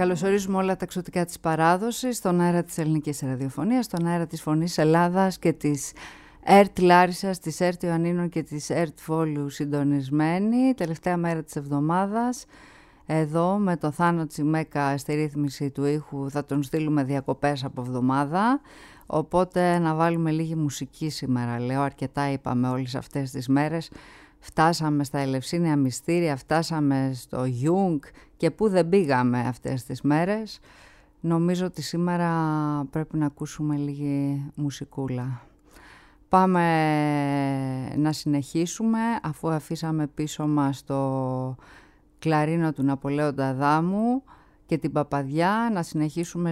Καλωσορίζουμε όλα τα εξωτικά της παράδοσης στον αέρα της ελληνικής ραδιοφωνίας, στον αέρα της Φωνής Ελλάδας και της ΕΡΤ Λάρισσας, της ΕΡΤ Ιωαννίνων και της ΕΡΤ Βόλου συντονισμένη. Τελευταία μέρα της εβδομάδας, εδώ με το Θάνο Τσιμέκα στη ρύθμιση του ήχου, θα τον στείλουμε διακοπές από εβδομάδα. Οπότε να βάλουμε λίγη μουσική σήμερα, λέω, αρκετά είπαμε όλες αυτές τις μέρες. Φτάσαμε στα Ελευσίνια Μυστήρια, φτάσαμε στο Γιούγκ και πού δεν πήγαμε αυτές τις μέρες. Νομίζω ότι σήμερα πρέπει να ακούσουμε λίγη μουσικούλα. Πάμε να συνεχίσουμε, αφού αφήσαμε πίσω μας το κλαρίνο του Ναπολέοντα Δάμου και την Παπαδιά, να συνεχίσουμε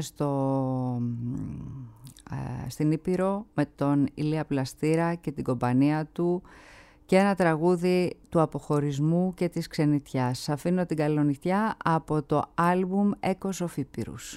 στην Ήπειρο με τον Ηλία Πλαστήρα και την κομπανία του και ένα τραγούδι του αποχωρισμού και της ξενιτιάς. Σας αφήνω την καλονυχτιά από το άλμπουμ Echoes of Epirus.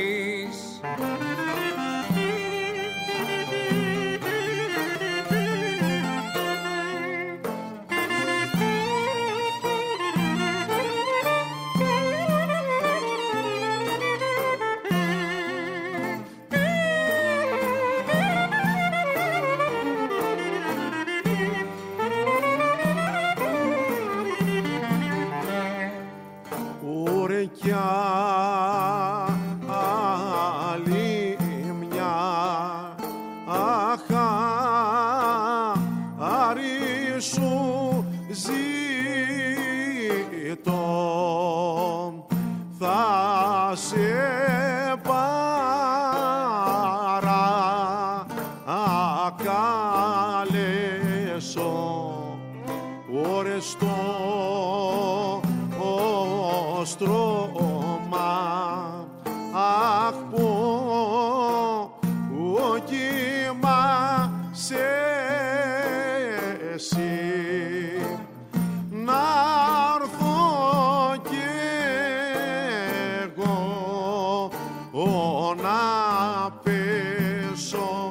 κλείσεις. κι άλλη μια αχάρη σου ζήτω, θα σε παρακαλέσω ώρες στο στρώμα, αχ πω κοιμάσαι εσύ, να έρθω κι εγώ να πέσω.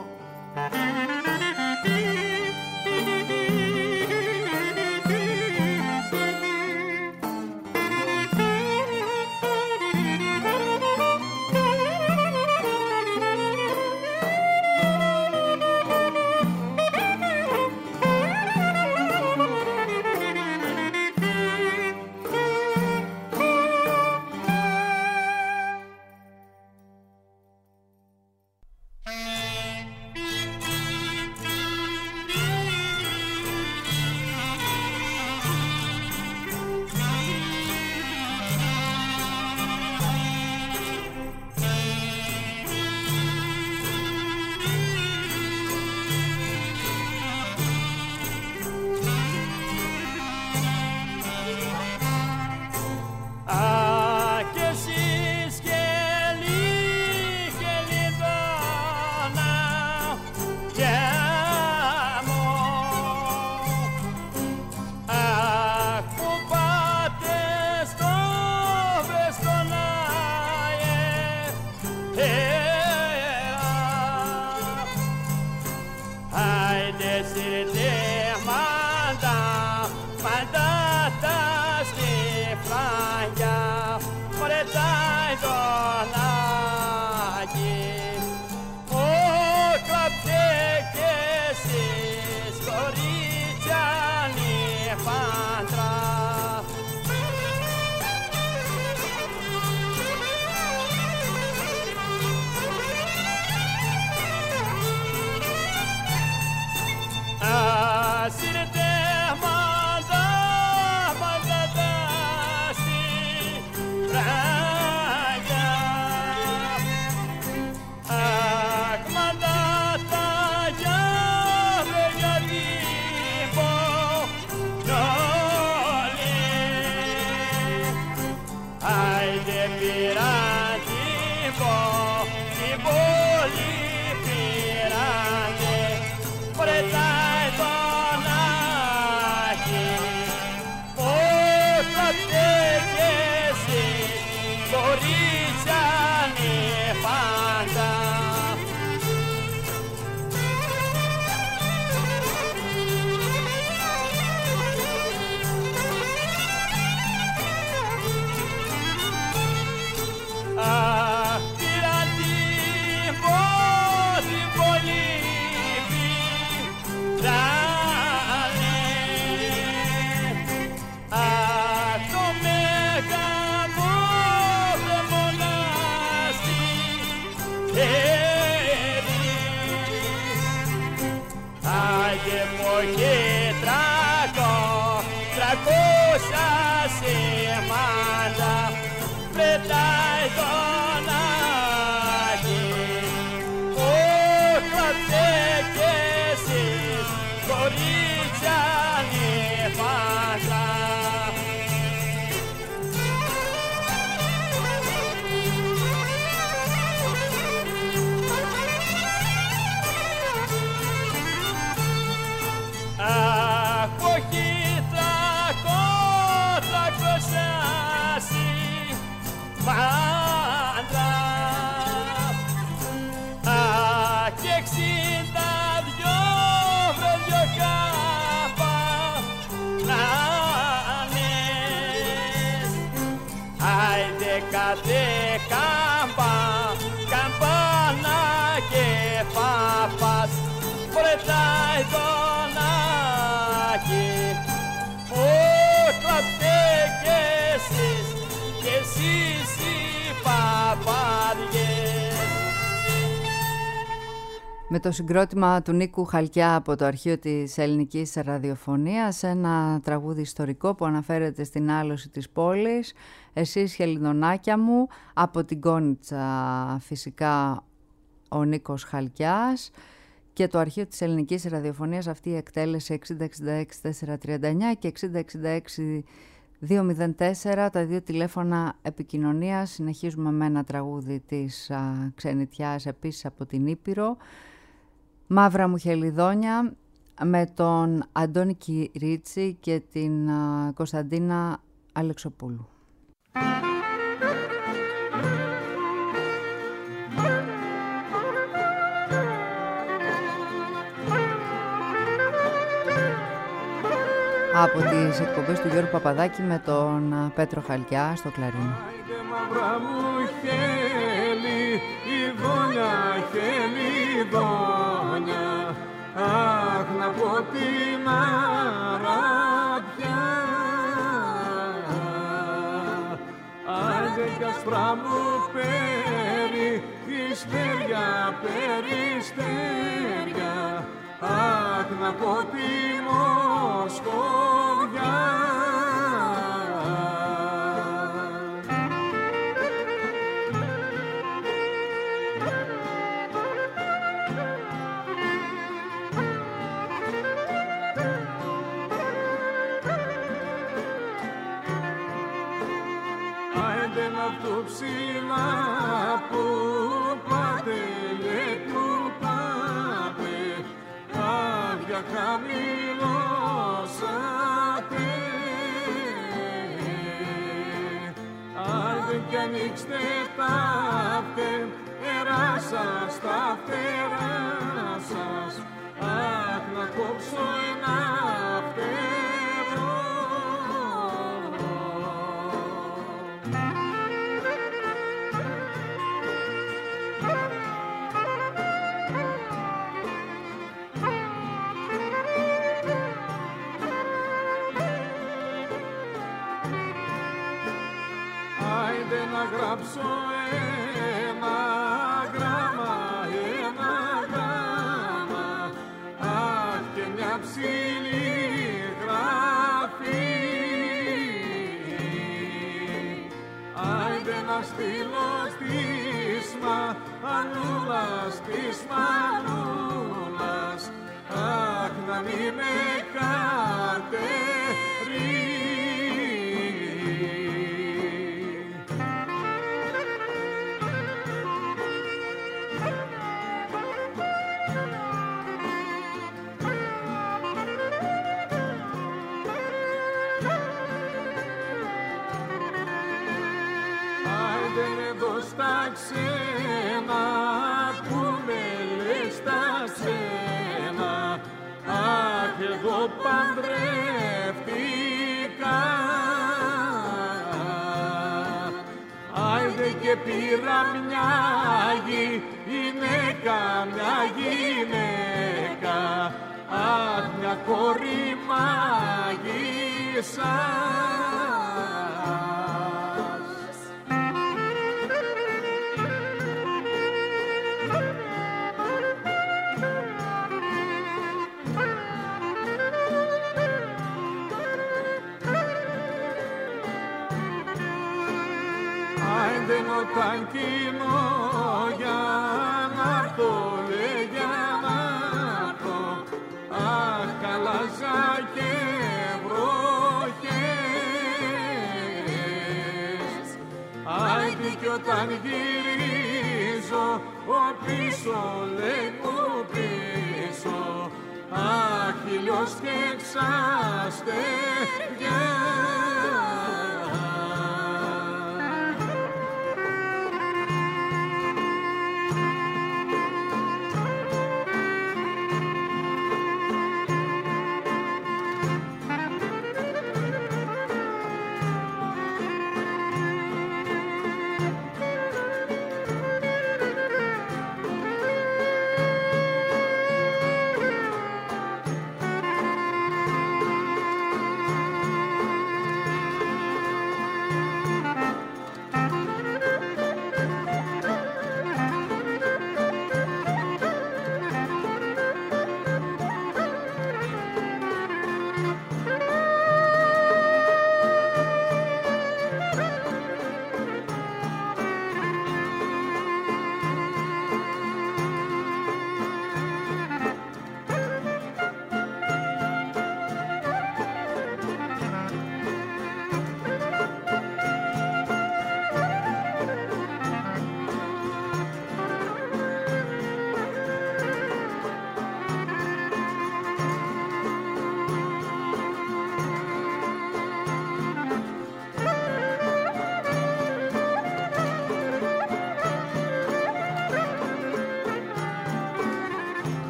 και εσείς οι παπαριές. Με το συγκρότημα του Νίκου Χαλκιά από το αρχείο της ελληνικής ραδιοφωνίας, ένα τραγούδι ιστορικό που αναφέρεται στην άλωση της πόλης, εσείς χελιδονάκια μου, από την Κόνιτσα φυσικά ο Νίκος Χαλκιάς, και το αρχείο της ελληνικής ραδιοφωνίας αυτή η εκτέλεση 6066-439 και 6066-204, τα δύο τηλέφωνα επικοινωνίας. Συνεχίζουμε με ένα τραγούδι της ξενιτιάς επίσης από την Ήπειρο, Μαύρα μου χελιδόνια, με τον Αντώνη Κυρίτσι και την Κωνσταντίνα Αλεξοπούλου. Από τις εκπομπές του Γιώργου Παπαδάκη με τον Πέτρο Χαλκιά στο κλαρίνο. Μαύρα μου χελιδόνια, χελιδόνια, αχ να πω την αραπιά. Άντε κι ασπρά μου περιστέρια, περιστέρια, αχ να πω τη Μοσχοβιά. Το ψηλά που πάτε, που πάτε, άδεια χαμηλώσατε. Άντε κι ανοίξτε τα φτερά σας, τα φτερά σας, αχ να κόψω ένα φτερό. Να γράψω ένα γράμμα, αχ και μια ψηλή γραφή. Άιντε να στείλω στις μανούλας, της μανούλας, αχ να μην με κατερεί. Στα ξένα που με λες στα ξένα, αχ εγώ παντρεύτηκα. Άιντε και πήρα μια γυναίκα, μια γυναίκα, αχ μια κόρη μάγισσα. Όταν κοινώ για να έρθω, λέει για να έρθω, αχ καλάζα και βροχές. Άιντε κι όταν γυρίζω, ο πίσω λέει μου πίσω, αχ ήλιος και ξαστεριά.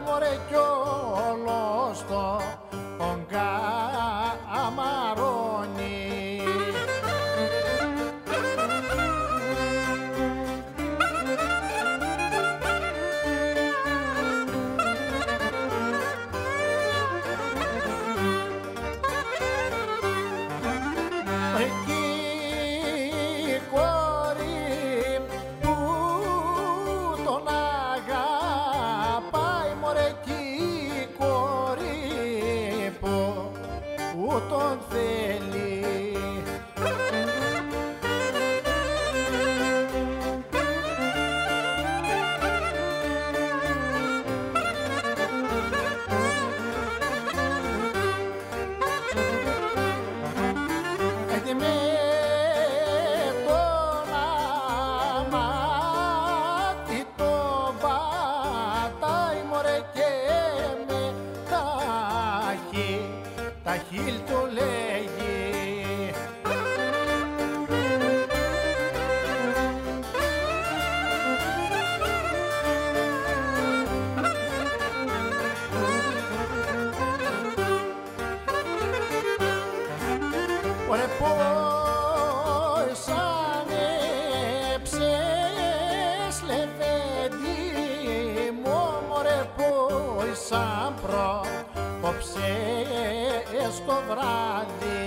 μωρέ κι όλο στο καμαρώνει. Τον θέλει. Έτσι με τον αμάτι το πατάει μωρέ και με τα χείλ του λέγει. Ωραία πώς ανέψες λεβέντη μου, μωρέ πώς αν πρόκοψες το βράδυ.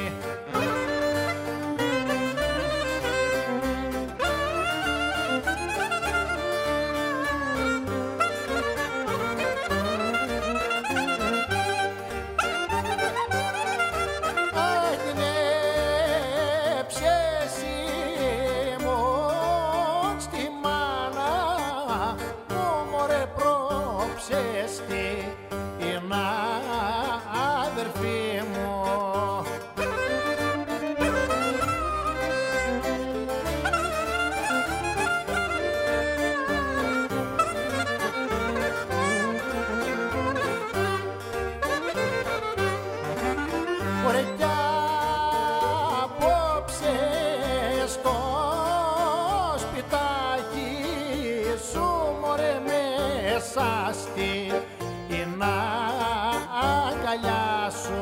Αδερφή μου, ωραία κι απόψε στο σπιτάκι σου μωρέ μέσα στην αγκαλιά σου.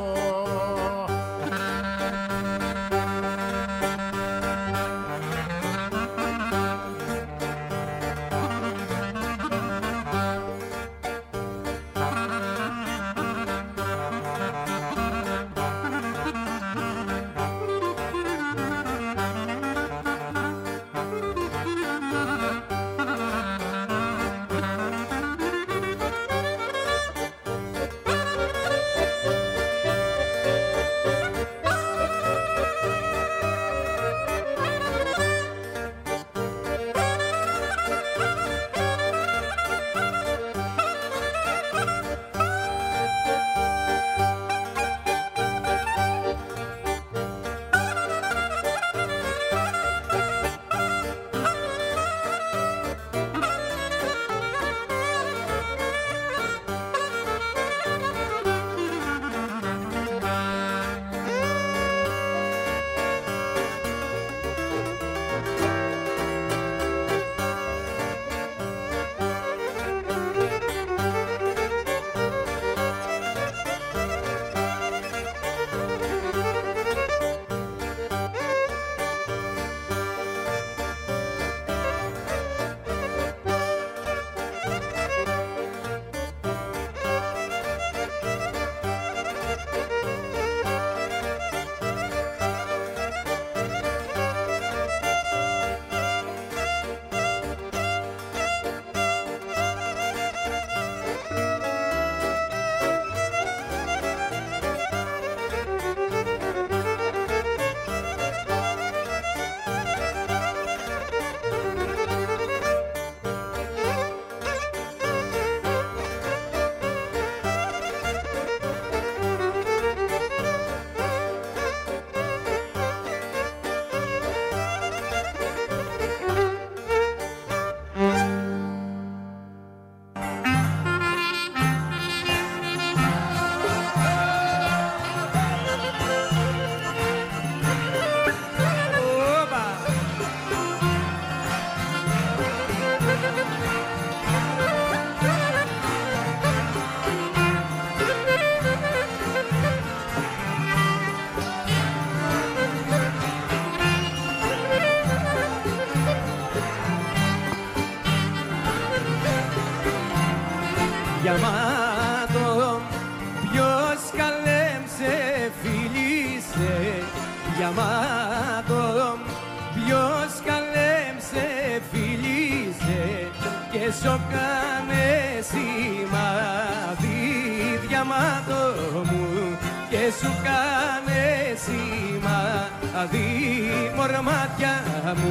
Διαμάτο, ποιος καλέμψε φίλησε. Διαμάτο, ποιος καλέμψε φίλησε και σοκάνε σημάδι. Διαμάτο μου και σου κάνε σημάδι, μορμάτια μου.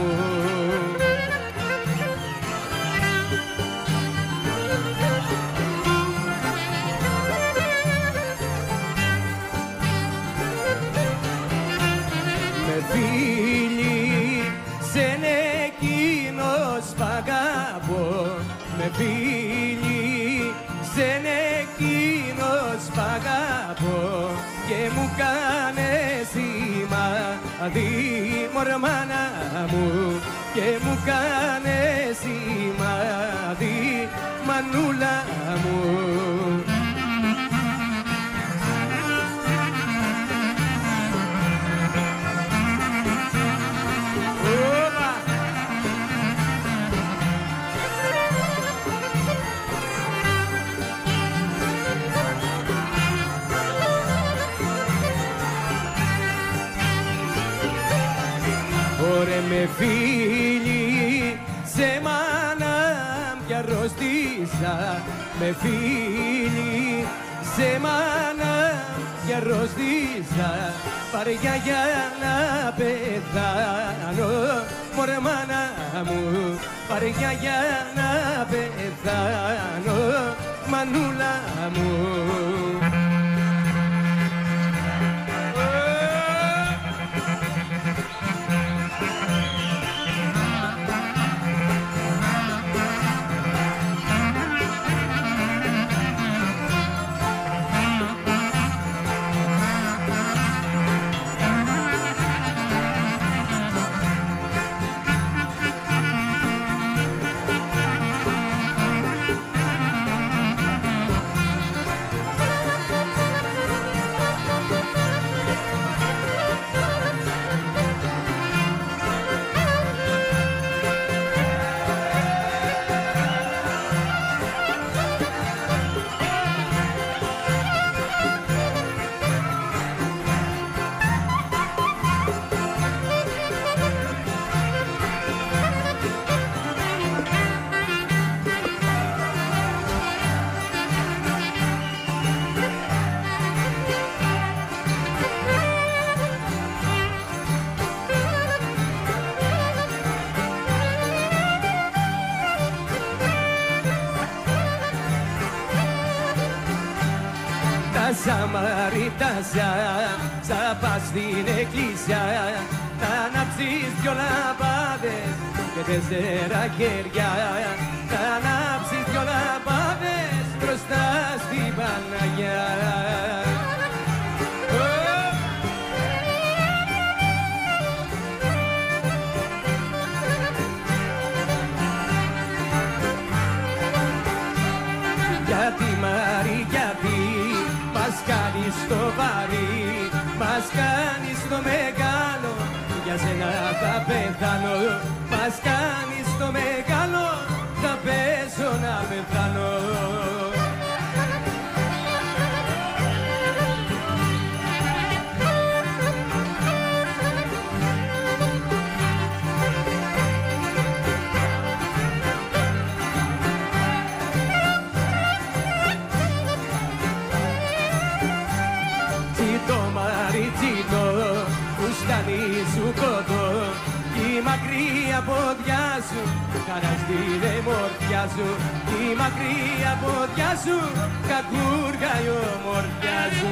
Φίλοι, σεν εκείνος π' αγαπώ. Με φίλοι, σεν εκείνος π' αγαπώ και μου κάνε σημάδι, μορμάνα μου, και μου κάνε σημάδι, μανούλα μου. Ωρε με φίλοι, σε μάνα πια αρρώστησα. Με φίλοι, σε μάνα πια αρρώστησα. Βαριά για να πεθάνω, μωρέ μάνα μου. Βαριά για να πεθάνω, μανούλα μου. Σαμαρίτασα, θα πας στην εκκλησιά, θα ανάψεις δυο λαμπάδες και 4 χέρια. Θα ανάψεις δυο λαμπάδες μπροστά στην Παναγιά. Γιατί Μαρή, γιατί μας κάνεις το βαρύ, μας κάνεις το μεγάλο, για σένα θα πεθάνω. Μας κάνεις το μεγάλο, θα πέσω να πεθάνω. Σου κοντό, η μακριά πόδια σου χαραστήρε μορφιά σου. Η μακριά πόδια σου κακούργα η ομορφιά σου.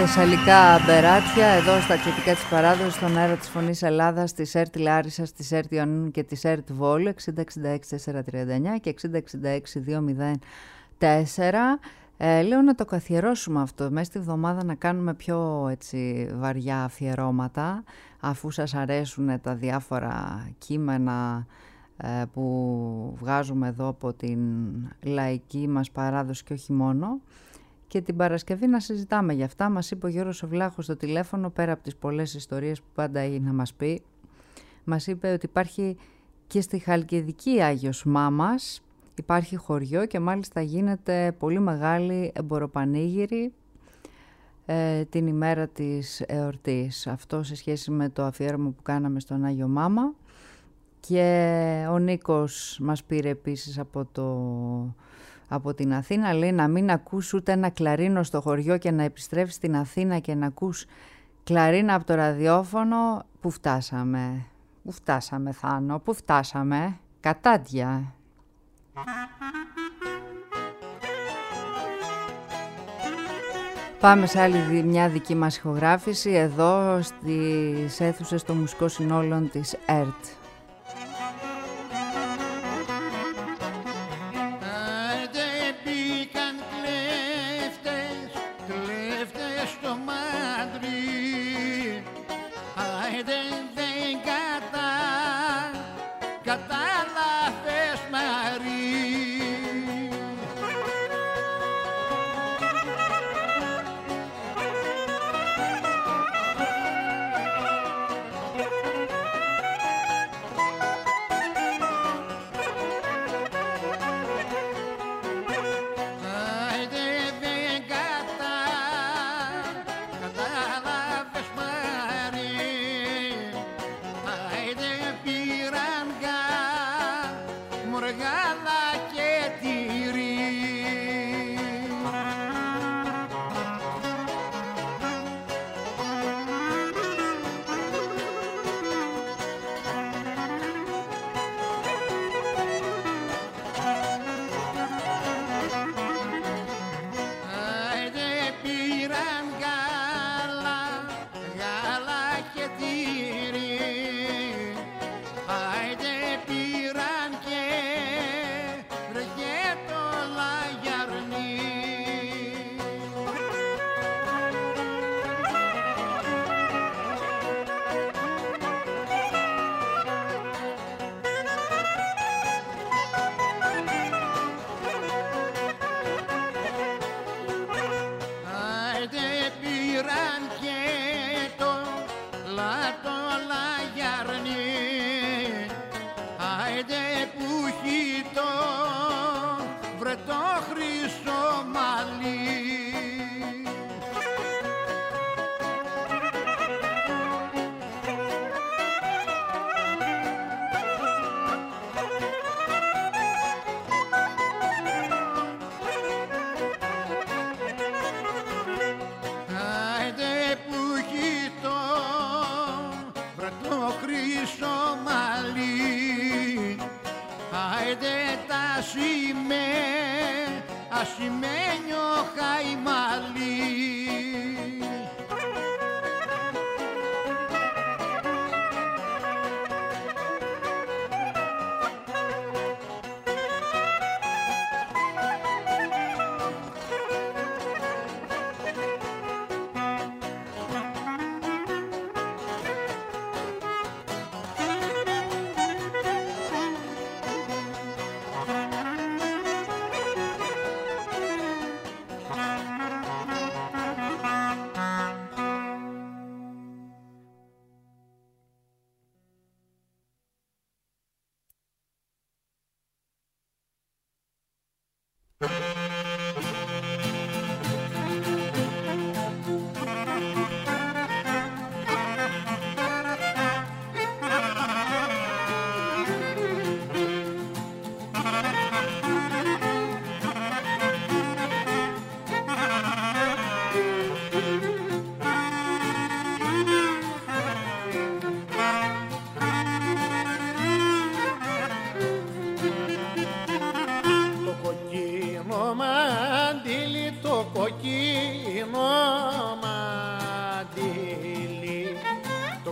Θεσσαλικά μπεράτια εδώ στα εξωτικά της παράδοσης στον αέρα της Φωνής Ελλάδας, της ΕΡΤ Λάρισσας, της ΕΡΤ Ιωνίου και της ΕΡΤ Βόλου 6066-439 και 6066-204. Λέω να το καθιερώσουμε αυτό μέσα στη βδομάδα, να κάνουμε πιο έτσι βαριά αφιερώματα, αφού σας αρέσουν τα διάφορα κείμενα που βγάζουμε εδώ από την λαϊκή μας παράδοση και όχι μόνο. Και την Παρασκευή να συζητάμε για αυτά. Μας είπε ο Γιώργος ο Βλάχος στο τηλέφωνο, πέρα από τις πολλές ιστορίες που πάντα έχει να μας πει, μας είπε ότι υπάρχει και στη Χαλκιδική Άγιος Μάμας, υπάρχει χωριό και μάλιστα γίνεται πολύ μεγάλη εμποροπανήγυρη την ημέρα της εορτής. Αυτό σε σχέση με το αφιέρωμα που κάναμε στον Άγιο Μάμα. Και ο Νίκος μας πήρε επίσης από την Αθήνα, λέει να μην ακούς ούτε ένα κλαρίνο στο χωριό και να επιστρέφεις στην Αθήνα και να ακούς κλαρίνα από το ραδιόφωνο. Πού φτάσαμε, Θάνο, πού φτάσαμε, κατάντια. Πάμε σε άλλη μια δική μας ηχογράφηση εδώ στις αίθουσες των μουσικών συνόλων της ΕΡΤ.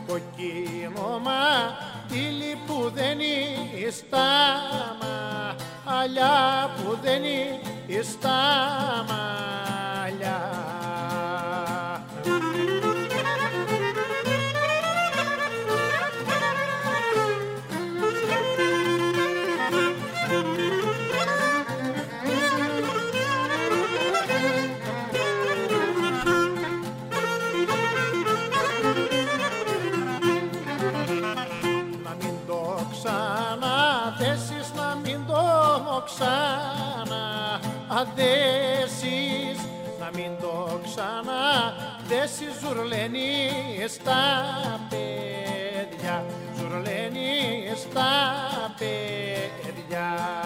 το κοκκίνο μαντήλι που δεν είναι στα μαλλιά, που δεν είναι στα μαλλιά. Ξαναδέσεις, να μην το ξαναδέσεις, ζουρλένει στα παιδιά, ζουρλένει στα παιδιά.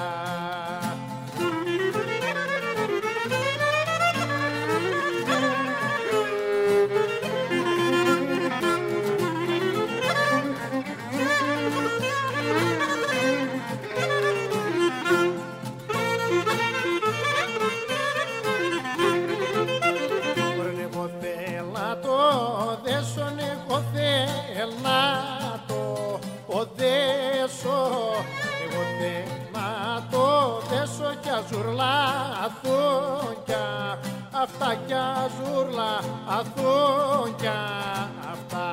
Ζουρλαθούν κι αυτά κι ζουρλαθούν κι αυτά.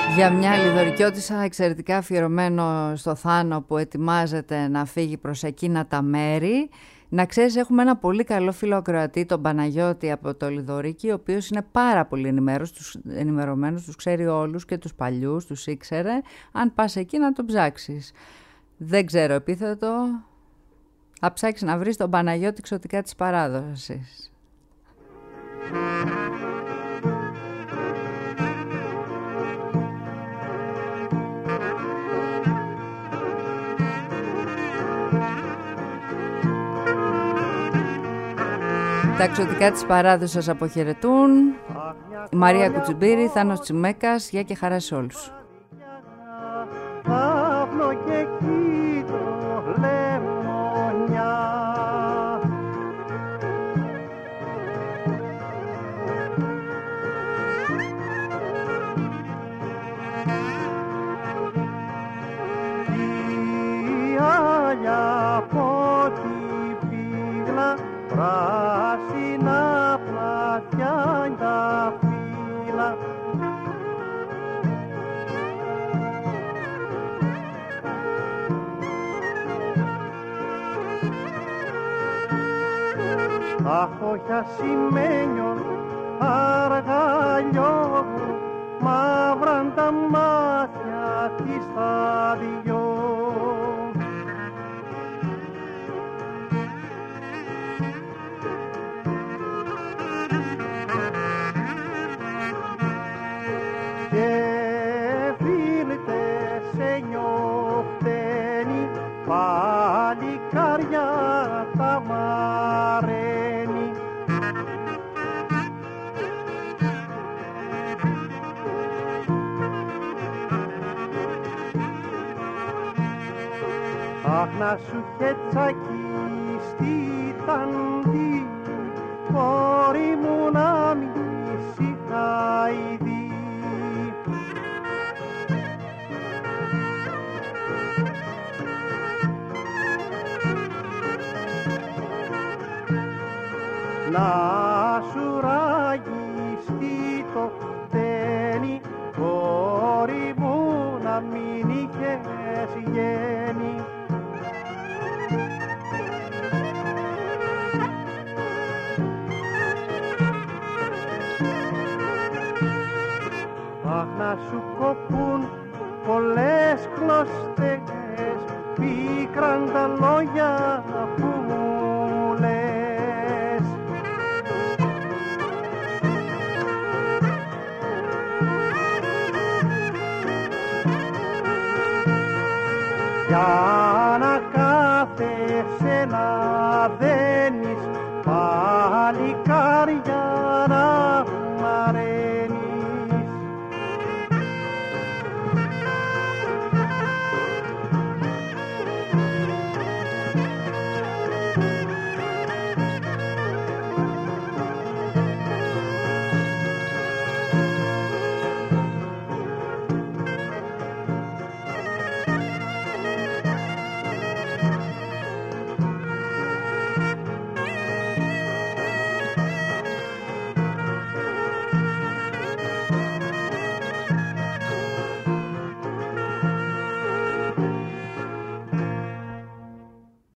Για μια λιδωρικιώτισσα εξαιρετικά αφιερωμένο στο Θάνο που ετοιμάζεται να φύγει προς εκείνα τα μέρη. Να ξέρεις, έχουμε ένα πολύ καλό φίλο ακροατή, τον Παναγιώτη από το Λιδωρίκι, ο οποίος είναι πάρα πολύ ενημερωμένος, τους ξέρει όλους και τους παλιούς, τους ήξερε. Αν πας εκεί να τον ψάξεις. Δεν ξέρω επίθετο, θα ψάξεις να βρεις τον Παναγιώτη Ξωτικά της Παράδοσης. Τα Εξωτικά της Παράδοσης σας αποχαιρετούν. Η Μαρία Κουτσιμπήρη, Θάνος Τσιμέκας, γεια και χαρά σε όλους. Πράσινα πλατιά τα φύλλα, αχ, ασημένιον αργαλιό μου, μαύραν τα μάτια της τα δυο. Παλικάρια τα μαραίνει, αχ, να σου είχε τσακιστεί ταντί, κόρη μου να μη συγχαηδεί. Να σου ραγιστεί το φταίνει, κόρη μου να μην είχες γέννη. Αχ, να σου κοπούν πολλές κλωστές, πίκραν τα λόγια που μου λες. Για να κάθεσαι να δένεις, παλικάρια να